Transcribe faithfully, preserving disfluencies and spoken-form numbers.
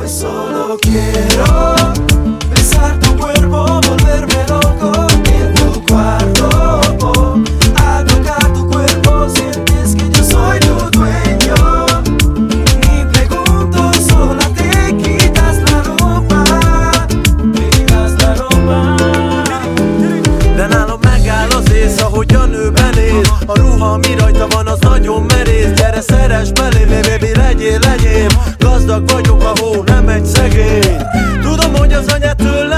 Solo quiero besar tu cuerpo, volverme loco en tu cuarto, a tocar tu cuerpo, sientes que yo soy tu dueño. Ni pregunto, sola te quitas la ropa, te quitas la ropa. De nálam megáll az ész, ahogy a nő benéz. A ruha, ami rajta van, az nagyon merész. Gyere, szeress belé, baby, legyél, legyél. Gazdag vagyok, a hó nem egy szegény. Tudom, hogy az anyától